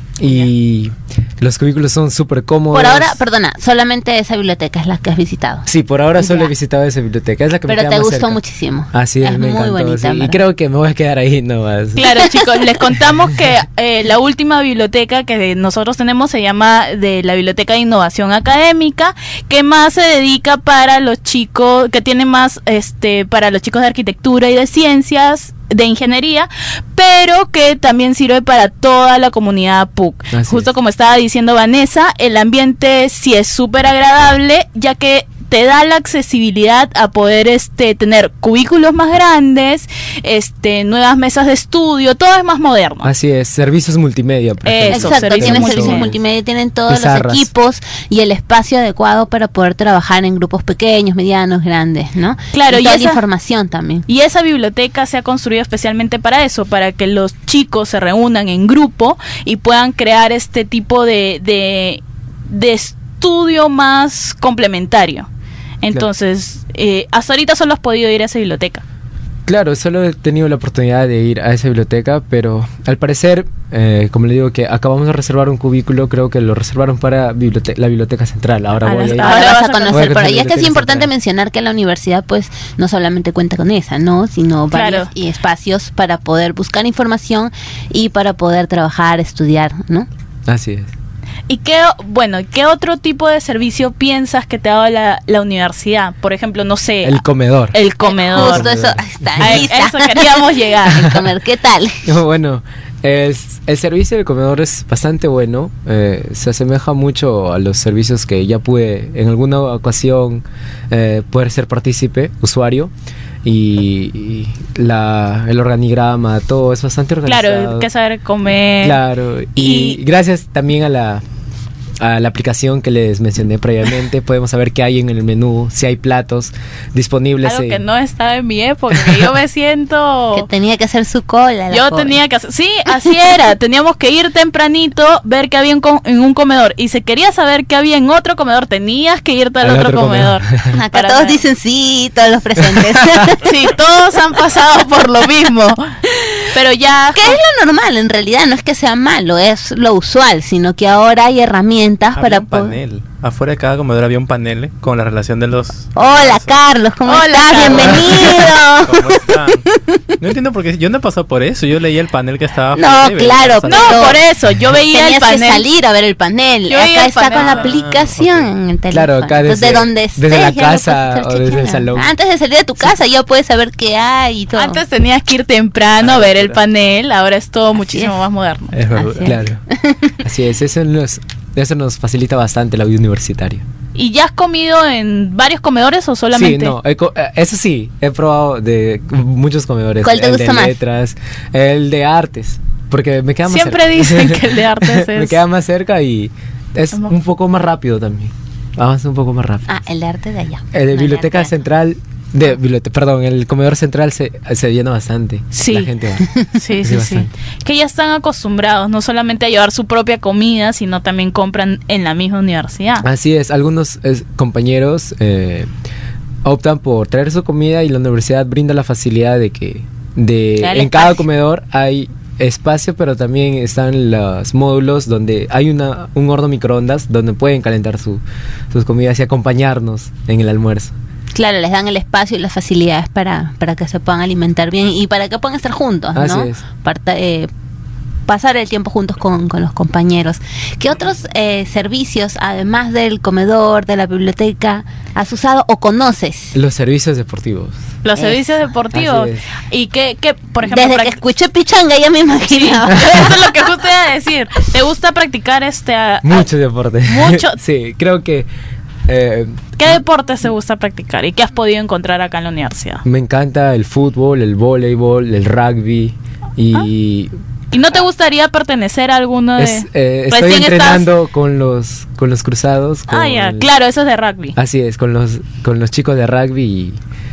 Y los cubículos son súper cómodos. Por ahora, perdona, solamente esa biblioteca es la que has visitado. Sí, por ahora solo Ya. he visitado esa biblioteca. Es la que Pero me queda te más gustó cerca. muchísimo. Así es, Es me muy encantó. bonita, Sí. Y ¿verdad? creo que me voy a quedar ahí nomás. Claro, chicos, les contamos que eh, la última biblioteca que nosotros tenemos se llama de la Biblioteca de Innovación Académica, que más se dedica para los chicos, que tiene más este para los chicos de arquitectura y de ciencias, de ingeniería, pero que también sirve para toda la comunidad P U C. Así Justo es. como estaba diciendo Vanessa, el ambiente sí es súper agradable, ya que te da la accesibilidad a poder este tener cubículos más grandes, este nuevas mesas de estudio, todo es más moderno. Así es, servicios multimedia. por ejemplo. Eso, Exacto, servicios tienen multimedia. servicios multimedia, tienen todos Pizarras. los equipos y el espacio adecuado para poder trabajar en grupos pequeños, medianos, grandes, ¿no? Claro, y y toda esa- la información también. Y esa biblioteca se ha construido especialmente para eso, para que los chicos se reúnan en grupo y puedan crear este tipo de, de, de estudio más complementario. Entonces, eh, hasta ahorita solo has podido ir a esa biblioteca. Claro, solo he tenido la oportunidad de ir a esa biblioteca, pero al parecer, eh, como le digo, que acabamos de reservar un cubículo, creo que lo reservaron para bibliote- la biblioteca central. Ahora Ah, voy a ir. ahora Ahora vas vas a a conocer conocer por ahí. la Es que es biblioteca importante central. mencionar que la universidad pues no solamente cuenta con esa, ¿no? Sino varios Claro. y espacios para poder buscar información y para poder trabajar, estudiar, ¿no? Así es. ¿Y qué, bueno, qué otro tipo de servicio piensas que te ha dado la, la universidad? Por ejemplo, no sé, El comedor. el comedor. Justo eso, ahí está, A ahí está. eso queríamos llegar. El comer, ¿qué tal? Bueno, es, el servicio del comedor es bastante bueno. Eh, se asemeja mucho a los servicios que ya pude en alguna ocasión eh, poder ser partícipe, usuario. Y, y la, el organigrama, todo es bastante organizado. Claro, que saber comer. Claro, y, Y- gracias también a la a la aplicación que les mencioné previamente, podemos saber qué hay en el menú, si hay platos disponibles. Algo en- que no estaba en mi época, que yo me siento... Que tenía que hacer su cola. la Yo joven. tenía que hacer... Sí, así era. Teníamos que ir tempranito, ver qué había en, co- en un comedor. Y si querías saber qué había en otro comedor, tenías que irte al Al otro, otro comedor. comedor. Acá Para todos ver. dicen sí, todos los presentes. Sí, todos han pasado por lo mismo. Pero ya... Que es lo normal, en realidad, no es que sea malo, es lo usual, sino que ahora hay herramientas Había para un poder... panel. Afuera de cada comedor había un panel con la relación de los... Hola, Carlos, ¿cómo Hola, estás? Carlos. Bienvenido. ¿Cómo están? No entiendo por qué. Yo no he pasado por eso. Yo leía el panel que estaba... No, afuera y veía claro, las No, pero por eso, yo veía tenías el panel. que salir a ver el panel. Yo veía Acá el está panel. con la Ah, aplicación ok. en el teléfono. Claro, acá Entonces, desde- de donde estés, desde la ya lo puedes casa estar o desde el chequeando. salón. Antes de salir de tu casa ya puedes saber qué hay y todo. Antes tenías que ir temprano a ver el panel, ahora es todo muchísimo es. más moderno. Es verdad, Así es. claro. Así es, eso nos, eso nos facilita bastante la vida universitaria. ¿Y ya has comido en varios comedores o solamente? Sí, no, he co- eh, eso sí, he probado de muchos comedores. ¿Cuál te el gusta de más? Letras, el de artes, porque me queda más Siempre cerca. dicen que el de artes Me es... queda más cerca y es un poco más rápido también. Avanza un poco más rápido. Ah, el de arte de allá. El de No, biblioteca arte. central, de biblioteca, perdón, el comedor central se, se llena bastante. Sí. La gente va. Sí, sí, sí. bastante. Que ya están acostumbrados no solamente a llevar su propia comida, sino también compran en la misma universidad. Así es, algunos eh, compañeros eh, optan por traer su comida y la universidad brinda la facilidad de que de Dale en cada espacio. comedor hay espacio, pero también están los módulos donde hay una un horno microondas donde pueden calentar su, sus comidas y acompañarnos en el almuerzo. Claro, les dan el espacio y las facilidades para, para que se puedan alimentar bien y para que puedan estar juntos, ¿no? Así es. Parta- eh, pasar el tiempo juntos con, con los compañeros. ¿Qué otros eh, servicios, además del comedor, de la biblioteca, has usado o conoces? Los servicios deportivos. Los Eso. servicios deportivos. Así es. Y que, que, por ejemplo... Desde prac- que escuché pichanga ya me imaginaba. Eso es lo que justo iba a decir. ¿Te gusta practicar este... a- Mucho deporte. Mucho. Sí, creo que eh, ¿Qué deportes te gusta practicar y qué has podido encontrar acá en la universidad? me encanta el fútbol, el voleibol, el rugby y ¿Y no te gustaría pertenecer a alguno de...? es, eh, estoy Recién estás- entrenando con los con los cruzados. Con Ah, ya, el- claro, eso es de rugby. Así es, con los con los chicos de rugby y,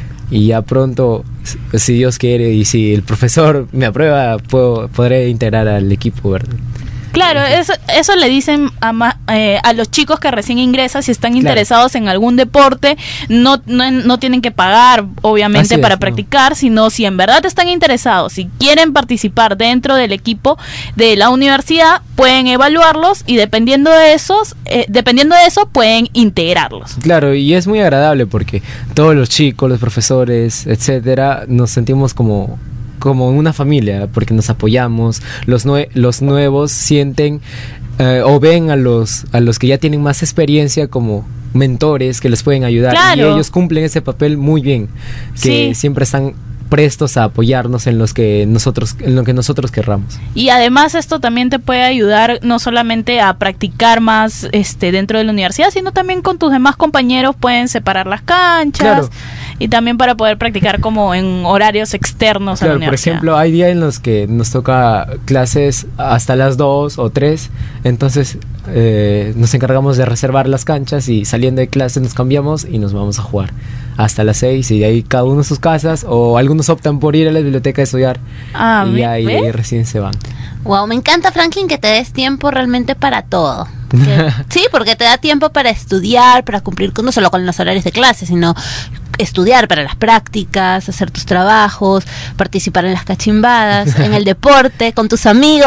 y ya pronto, si- si Dios quiere y si el profesor me aprueba, puedo, podré integrar al equipo, ¿verdad? Claro, eso, eso le dicen a, ma- eh, a los chicos que recién ingresan, si están Claro. interesados en algún deporte, no, no, no tienen que pagar, obviamente, Así es, para no. practicar, sino si en verdad están interesados, si quieren participar dentro del equipo de la universidad, pueden evaluarlos y dependiendo de esos, eh, dependiendo de eso, pueden integrarlos. Claro, y es muy agradable porque todos los chicos, los profesores, etcétera, nos sentimos como como una familia porque nos apoyamos. Los nue- los nuevos sienten eh, o ven a los a los que ya tienen más experiencia como mentores que les pueden ayudar Claro. y ellos cumplen ese papel muy bien, que Sí. siempre están prestos a apoyarnos en los que nosotros en lo que nosotros querramos. Y además esto también te puede ayudar no solamente a practicar más este dentro de la universidad, sino también con tus demás compañeros pueden separar las canchas Claro. y también para poder practicar como en horarios externos a la Claro, por universidad. ejemplo, hay días en los que nos toca clases hasta las dos o tres, entonces eh, nos encargamos de reservar las canchas y saliendo de clase nos cambiamos y nos vamos a jugar hasta las seis y de ahí cada uno a sus casas o algunos optan por ir a la biblioteca a estudiar Ah, y ¿ve- ahí, ve? ahí recién se van. Wow, me encanta, Franklin, que te des tiempo realmente para todo. Que- sí, porque te da tiempo para estudiar, para cumplir con, no solo con los horarios de clase, sino estudiar para las prácticas, hacer tus trabajos, participar en las cachimbadas, en el deporte, con tus amigos.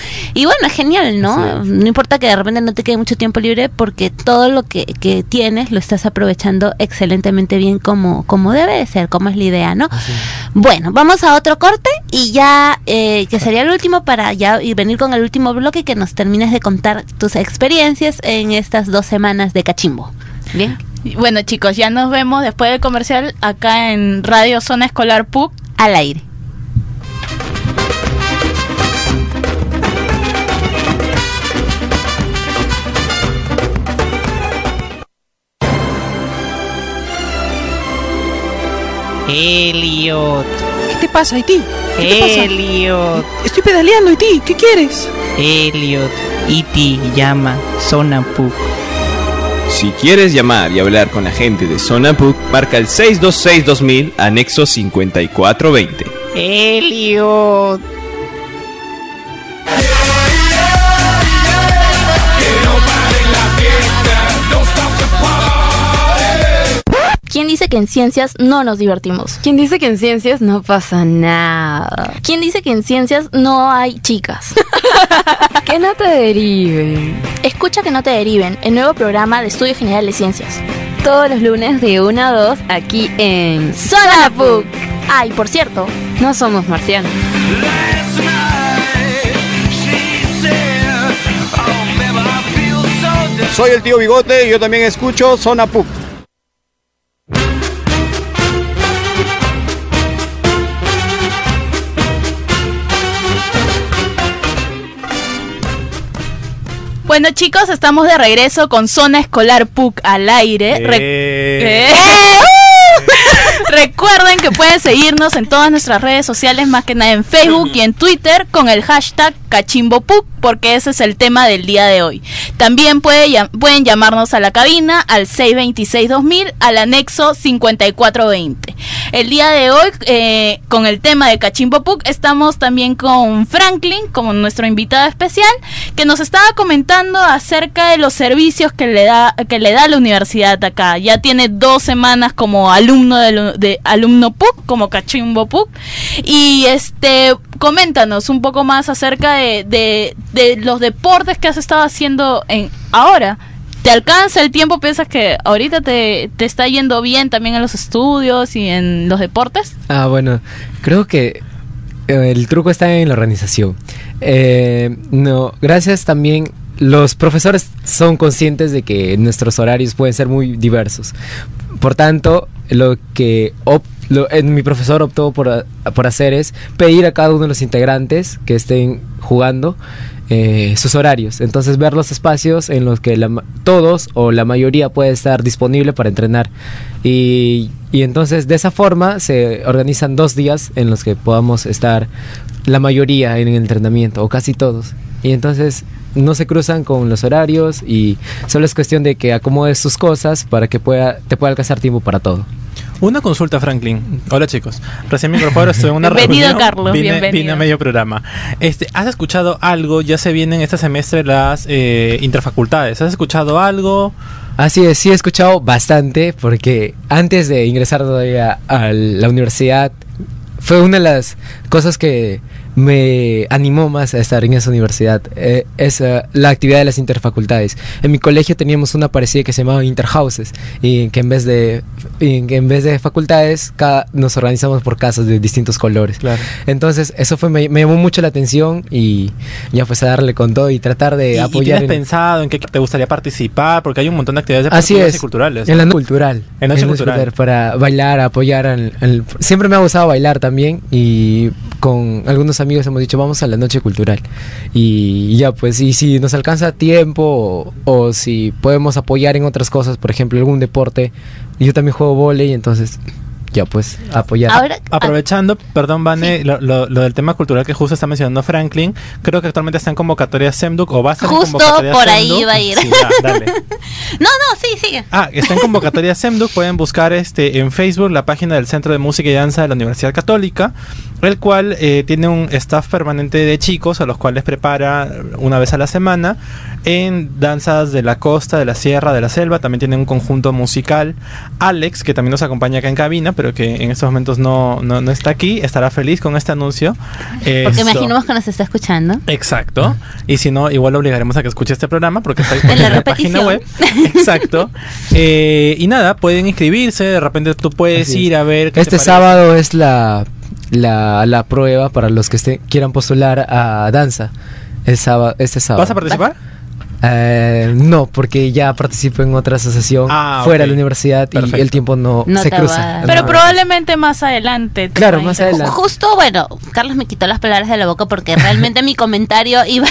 Y bueno, es genial, ¿no? Así es. No importa que de repente no te quede mucho tiempo libre porque todo lo que, que tienes lo estás aprovechando excelentemente bien como, como debe de ser, como es la idea, ¿no? Bueno, vamos a otro corte y ya, eh, que sería el último para ya y venir con el último bloque y que nos termines de contar tus experiencias en estas dos semanas de cachimbo. Bien. Y bueno, chicos, ya nos vemos después del comercial acá en Radio Zona Escolar P U C Al aire. Elliot, ¿Qué te pasa, Iti? ¿Qué te pasa? Elliot, Estoy pedaleando, Iti. ¿Qué quieres? Elliot, Iti llama Zona P U C. Si quieres llamar y hablar con la gente de Zona P U C, marca el seis dos seis dos mil, anexo cincuenta y cuatro veinte. Elliot. ¿Quién dice que en ciencias no nos divertimos? ¿Quién dice que en ciencias no pasa nada? ¿Quién dice que en ciencias no hay chicas? Que no te deriven. Escucha que no te deriven, el nuevo programa de Estudio General de Ciencias. Todos los lunes de una a dos aquí en ¡Zona P U C! Ay, por cierto, No Somos Marcianos. Soy el tío Bigote y yo también escucho Zona P U C. Bueno, chicos, estamos de regreso con Zona Escolar P U C al aire. Re- Eh. Eh. Recuerden que pueden seguirnos en todas nuestras redes sociales, más que nada en Facebook y en Twitter, con el hashtag CachimboPuc, porque ese es el tema del día de hoy. También puede, llam- pueden llamarnos a la cabina al seis dos seis dos mil, al anexo cincuenta y cuatro veinte. El día de hoy, eh, con el tema de CachimboPuc, estamos también con Franklin, como nuestro invitado especial, que nos estaba comentando acerca de los servicios que le da que le da la universidad acá. Ya tiene dos semanas como alumno de, lo- de alumno P U C, como CachimboPuc, y este coméntanos un poco más acerca de, de, de los deportes que has estado haciendo en ahora. ¿Te alcanza el tiempo? ¿Piensas que ahorita te, te está yendo bien también en los estudios y en los deportes? Ah, bueno, creo que eh, el truco está en la organización. Eh, no, gracias también. Los profesores son conscientes de que nuestros horarios pueden ser muy diversos. Por tanto, lo que op- lo, eh, mi profesor optó por, a- por hacer es pedir a cada uno de los integrantes que estén jugando eh, sus horarios. Entonces, ver los espacios en los que la ma- todos o la mayoría puede estar disponible para entrenar. Y, y entonces, de esa forma, se organizan dos días en los que podamos estar la mayoría en el entrenamiento, o casi todos. Y entonces no se cruzan con los horarios y solo es cuestión de que acomodes sus cosas para que pueda te pueda alcanzar tiempo para todo. Una consulta, Franklin. Hola, chicos. Recién me incorporo, estoy en una Bienvenido, reunión. Carlos, vine, bienvenido. Vine a medio programa. Este, ¿has escuchado algo? Ya se vienen este semestre las eh, interfacultades. ¿Has escuchado algo? Así es, sí he escuchado bastante porque antes de ingresar todavía a la universidad fue una de las cosas que me animó más a estar en esa universidad, eh, es uh, la actividad de las interfacultades. En mi colegio teníamos una parecida que se llamaba Interhouses, y que en vez de y que en vez de facultades cada, nos organizamos por casas de distintos colores. Claro. Entonces eso fue me, me llamó mucho la atención y ya pues a darle con todo y tratar de ¿Y, apoyar. ¿Y tienes en... pensado en qué te gustaría participar? Porque hay un montón de actividades Así deportivas es, y culturales. en la ¿no? noche cultural. En noche En cultural. Para bailar, apoyar. Al, al- siempre me ha gustado bailar también y con algunos amigos hemos dicho vamos a la noche cultural. Y ya pues, y si nos alcanza tiempo o, o si podemos apoyar en otras cosas, por ejemplo algún deporte. Yo también juego vóley, entonces ya pues apoyar. Ahora, Aprovechando, perdón, Vane, lo, lo, lo del tema cultural que justo está mencionando Franklin, creo que actualmente está en convocatoria SEMDUC o va a estar en justo convocatoria por ahí SEMDUC. iba a ir. Sí, ya, dale. No, no, sí, sigue. Ah, está en convocatoria SEMDUC, pueden buscar este en Facebook la página del Centro de Música y Danza de la Universidad Católica, el cual eh, tiene un staff permanente de chicos a los cuales prepara una vez a la semana en danzas de la costa, de la sierra, de la selva. También tiene un conjunto musical, Alex, que también nos acompaña acá en cabina, pero que en estos momentos no, no, no está aquí, estará feliz con este anuncio. Porque Esto- imaginamos que nos está escuchando. Exacto. Y si no, igual lo obligaremos a que escuche este programa porque está disponible En la en la página repetición. web. Exacto. Eh, y nada, pueden inscribirse. De repente tú puedes Así ir es. a ver. qué te Este parece. sábado es la, la, la prueba para los que estén, quieran postular a danza. El sábado, este sábado. ¿Vas a participar? Eh, no, porque ya participo en otra asociación Ah, fuera ok. de la universidad y Perfecto. el tiempo no, No se te cruza. va. Pero No. probablemente más adelante. te Claro, pueda más interesar. adelante. Justo, bueno, Carlos me quitó las palabras de la boca porque realmente mi comentario iba,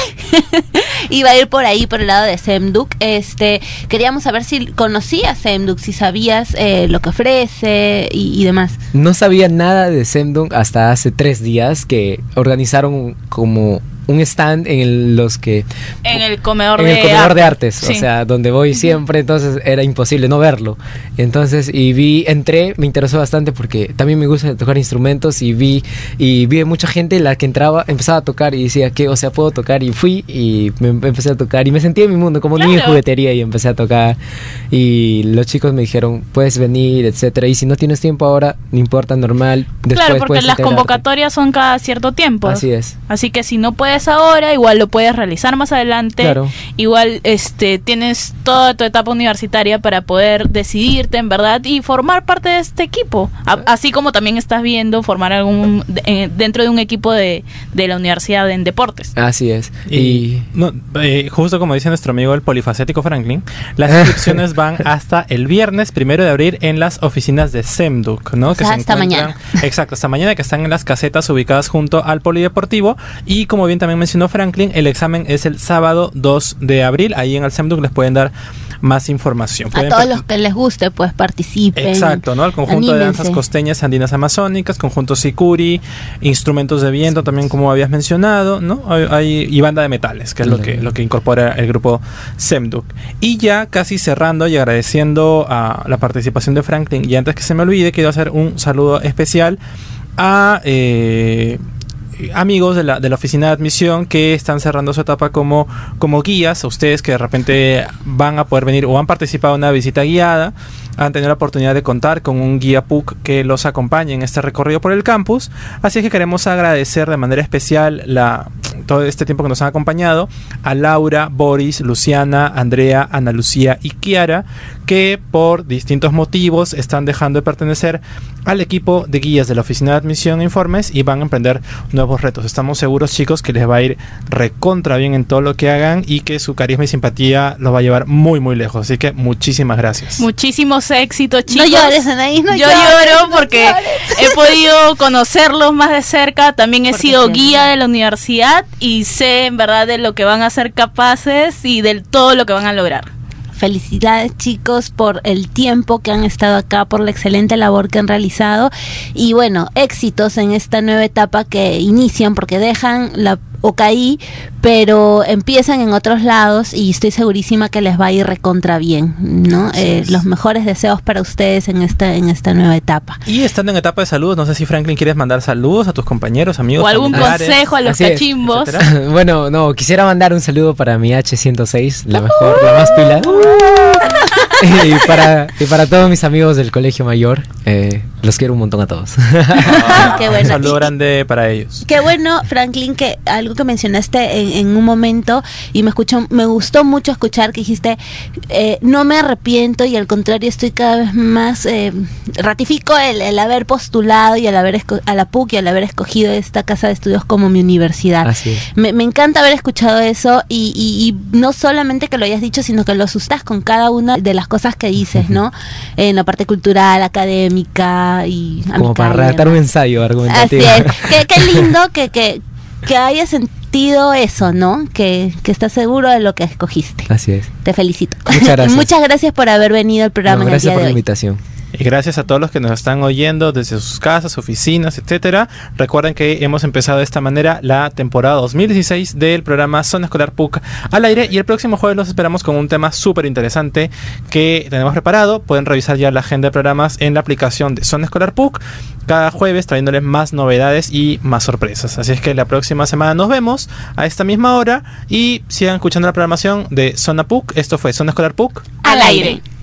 iba a ir por ahí, por el lado de SEMDUC. Este, queríamos saber si conocías SEMDUC, si sabías eh, lo que ofrece y, y demás. No sabía nada de SEMDUC hasta hace tres días que organizaron como un stand en el- los que En el comedor, en de, el comedor arte. de artes, Sí. o sea, donde voy siempre, entonces era imposible no verlo. Entonces, y vi, entré, me interesó bastante porque también me gusta tocar instrumentos y vi y vi mucha gente la que entraba, empezaba a tocar y decía que, o sea, puedo tocar y fui y me me empecé a tocar y me sentí en mi mundo como niño en Claro. juguetería y empecé a tocar y los chicos me dijeron, puedes venir, etcétera, y si no tienes tiempo ahora, no importa, normal, después Claro, porque puedes las integrarte. convocatorias son cada cierto tiempo. Así es. Así que si no puedes ahora, igual lo puedes realizar más adelante. Claro. Igual este tienes toda tu etapa universitaria para poder decidirte en verdad y formar parte de este equipo. A- así como también estás viendo formar algún eh, dentro de un equipo de, de la universidad en deportes. Así es. Y, Y no, eh, justo como dice nuestro amigo el polifacético Franklin, las inscripciones van hasta el viernes primero de abril en las oficinas de SEMDUC, ¿no? O sea, hasta mañana. Exacto, hasta mañana, que están en las casetas ubicadas junto al polideportivo. Y como bien también mencionó Franklin, el examen es el sábado dos de abril. Ahí en el SEMDUC les pueden dar más información. A todos los que les guste, pues participen. Exacto, ¿no? El conjunto anímense. De danzas costeñas andinas amazónicas, conjunto sicuri, instrumentos de viento también, como habías mencionado, ¿no? Hay, hay, y banda de metales, que es lo que, lo que incorpora el grupo SEMDUC. Y ya casi cerrando y agradeciendo a la participación de Franklin, y antes que se me olvide, quiero hacer un saludo especial a eh, amigos de la, de la oficina de admisión que están cerrando su etapa como, como guías. A ustedes que de repente van a poder venir o han participado en una visita guiada, han tenido la oportunidad de contar con un guía P U C que los acompañe en este recorrido por el campus. Así es que queremos agradecer de manera especial la, todo este tiempo que nos han acompañado a Laura, Boris, Luciana, Andrea, Ana Lucía y Kiara, que por distintos motivos están dejando de pertenecer al equipo de guías de la oficina de admisión e informes y van a emprender nuevos retos. Estamos seguros, chicos, que les va a ir recontra bien en todo lo que hagan y que su carisma y simpatía los va a llevar muy muy lejos. Así que muchísimas gracias. Muchísimos éxitos, chicos. No llores, Anaís, no Yo llores, lloro no porque llores. he podido conocerlos más de cerca. También he Porque sido sí, guía sí. de la universidad y sé en verdad de lo que van a ser capaces y de todo lo que van a lograr. Felicidades, chicos, por el tiempo que han estado acá, por la excelente labor que han realizado y bueno, éxitos en esta nueva etapa que inician, porque dejan la O C A I, pero empiezan en otros lados y estoy segurísima que les va a ir recontra bien, ¿no? Eh, los mejores deseos para ustedes en esta en esta nueva etapa. Y estando en etapa de saludos, no sé si Franklin quieres mandar saludos a tus compañeros, amigos, o algún familiares, consejo a los Así es, cachimbos. Bueno, no, quisiera mandar un saludo para mi H ciento seis, la mejor, la más pila. y, para, y para todos mis amigos del colegio mayor, eh, los quiero un montón a todos. Ah, Qué bueno. Un saludo Y- grande para ellos. Qué bueno, Franklin, que algo que mencionaste en, en un momento y me escuchó, me gustó mucho escuchar que dijiste, eh, no me arrepiento y al contrario estoy cada vez más, eh, ratifico el, el haber postulado y el haber esco- a la P U C y el haber escogido esta casa de estudios como mi universidad. Así es. Me, me encanta haber escuchado eso y, y, y no solamente que lo hayas dicho, sino que lo sustas con cada una de las cosas que dices, ¿no? En la parte cultural, académica y Como para amical y redactar un demás. ensayo Así argumentativo. es. Qué, qué lindo que, que, que hayas sentido eso, ¿no? Que, que estás seguro de lo que escogiste. Así es. Te felicito. Muchas gracias. Muchas gracias por haber venido al programa No, en el gracias día por de la hoy. invitación. Y gracias a todos los que nos están oyendo desde sus casas, oficinas, etcétera. Recuerden que hemos empezado de esta manera la temporada dos mil dieciséis del programa Zona Escolar P U C al aire. Y el próximo jueves los esperamos con un tema súper interesante que tenemos preparado. Pueden revisar ya la agenda de programas en la aplicación de Zona Escolar P U C. Cada jueves trayéndoles más novedades y más sorpresas. Así es que la próxima semana nos vemos a esta misma hora. Y sigan escuchando la programación de Zona P U C. Esto fue Zona Escolar P U C Al aire.